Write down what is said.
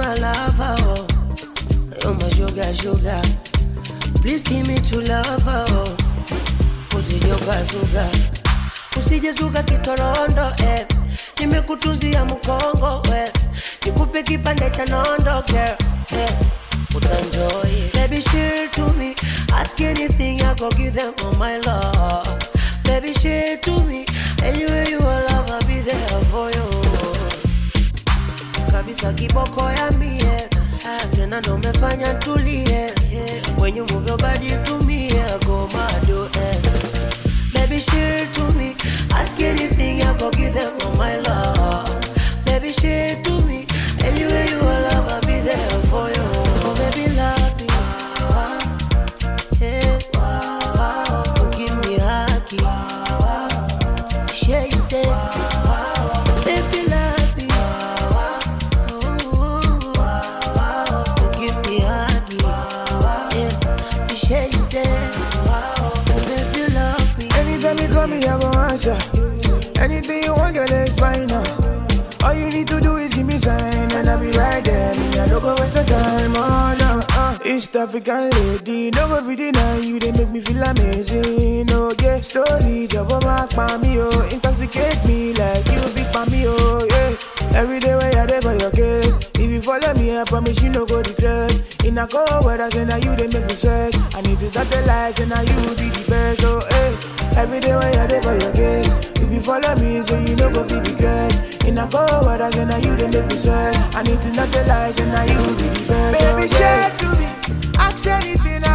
my lover, oh. You're my sugar, sugar. Please give me to lover, oh. Usijoka suga, usije suga kitorondo, eh. Nimekutuzia mkongo, eh. Nikupe kipande cha nondo, girl, eh. Utanjoy, baby, share to me. Ask anything, I go give them all my love. Baby, share to me. Anywhere you are, love, I'll be there for you. Kabisa kiboko ya mie, tena ndo mefanya tulie. When you move your body to me, go mad, baby, share to me. Ask anything, I go give them all my love. Baby, share to me. Anywhere you are, love, I'll be there for you. Oh, baby, love me. Yeah. Oh, give me a huggy. Share you there. Baby, love me. Oh, give me a huggy. Yeah. Share you there. Oh, baby, love me. Anytime you call me, I go answer. Anything you want, girl, it's fine now. All you need to do is give me sign, and I'll be right there. I don't go waste the time, oh no. East African lady, no go deny you, they make me feel amazing. Oh yeah, slowly, jump back by me, oh. Intoxicate me like you big by me, oh yeah. Every day when you're there for your case. If you follow me, I promise you no go regret. In a cold weather, say now you they make me sweat. I need to start the lights, and now you be the best, oh hey. Every day when you're there for your case. If you follow me, so you no go feel regret. In a cold weather, say now you they make me sweat. I need to start the lights, and now you be the best, baby, oh, share to me. Ask anything,